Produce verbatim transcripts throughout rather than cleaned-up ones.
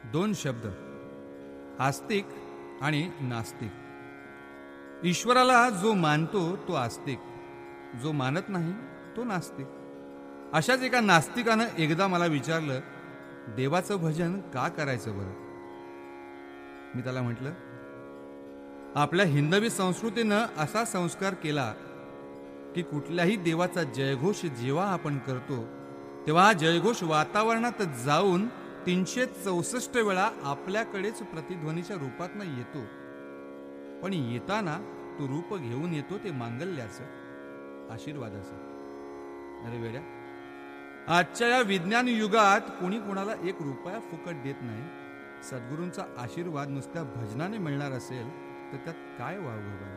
दोन शब्द, आस्तिक आणि नास्तिक. ईश्वराला जो मानतो तो आस्तिक, जो मानत नाही तो नास्तिक. अशाच एका नास्तिकानं एकदा मला विचारलं, देवाचं भजन का करायचं बरं? मी त्याला म्हटलं, आपल्या हिंदवी संस्कृतीनं असा संस्कार केला की कुठल्याही देवाचा जयघोष जेव्हा आपण करतो तेव्हा हा जयघोष वातावरणात जाऊन तीनशे चौसष्ट वेळा आपल्याकडेच प्रतिध्वनीच्या रूपातनं येतो. पण येताना तो रूप घेऊन येतो ते मांगल्याचं, आशीर्वादाचं. अरे वेड्या, आजच्या या विज्ञान युगात कोणी कोणाला एक रुपया फुकट देत नाही. सद्गुरूंचा आशीर्वाद नुसत्या भजनाने मिळणार असेल तर त्यात काय व्हावं बरं?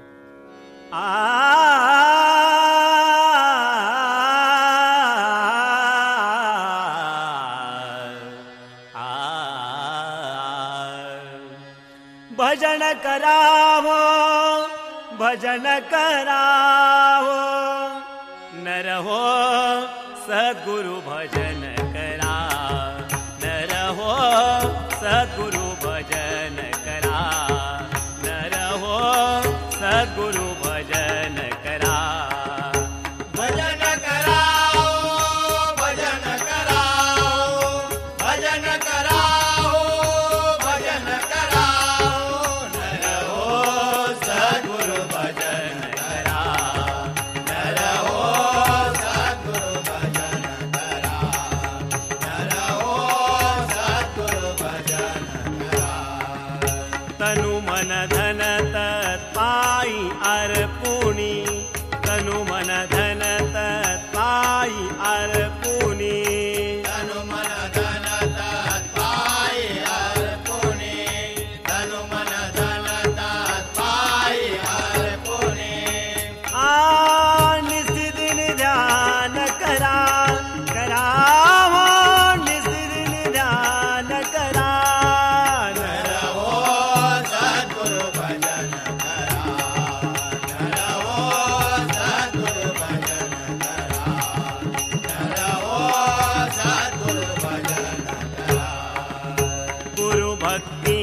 भजन करावो, भजन करावो, नर हो सद्गुरु भजन करा, नर हो सद्गुरु भजन करा, नर हो सद्गुरु भजन करा. भजन कराओ, भजन कराओ, भजन कराओ, भजन कराओ, नर हो सद्गुरु भजन करा, नर हो सद्गुरु भजन करा, नर हो सद्गुरु भजन करा. तनु मन धन तत्पाई अर्पुनी, तनु मन धन तत्पाई अर्पुनी, तनु मन धन तत्पाई अर्पुनी, तनु मन धन तत्पाई अर्पुनी. आ निस्दिन ध्यान करा, करावो निस्दिन ध्यान करा, नर हो सद्गुरु भजन करा, नर हो सद्गुरु भजन करा, नर हो सद्गुरु भजन करा. गुरु भक्ती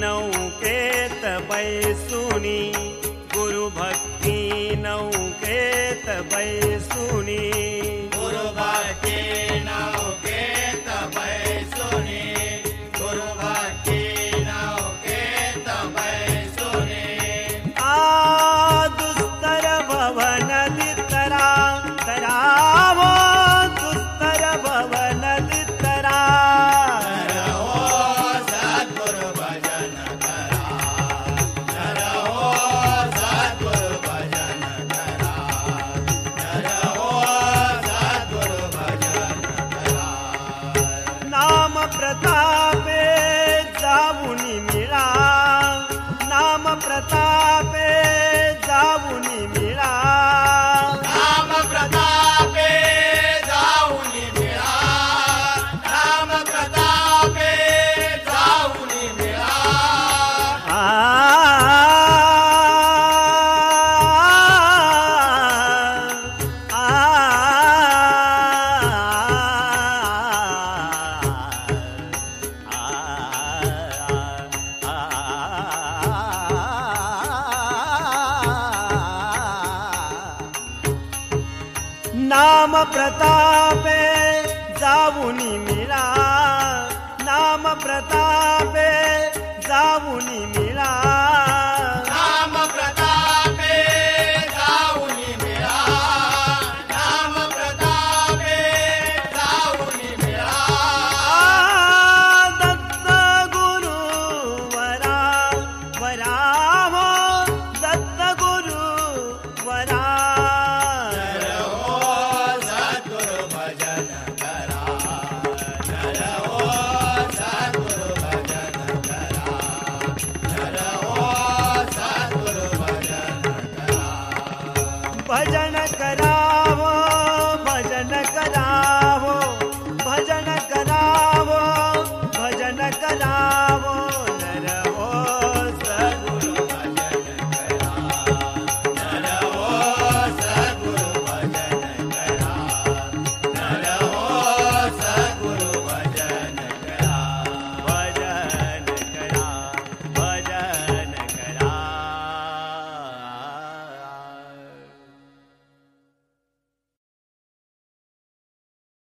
नौकेत बैसुनी, गुरु भक्ती नौकेत बैसुनी, गुरु भक्ती नौकेत बैसुनी, गुरु भक्ती नौकेत बैसुनी. आ दुस्तर भवन दितरा, तरावो दुस्तर भवन दितरा, नर हो सद्गुरु भजन करा, नर हो सद्गुरु भजन करा, नर हो सद्गुरु भजन करा. नाम प्रतापे जाऊनी मिळा, नाम प्रतापे जाऊनी मिळा, नाम प्रतापे जाऊनी मिळा, नाम प्रतापे जाऊनी मिळा. आ आ नाम प्रतापे जाऊनी मिळा, नाम प्रताप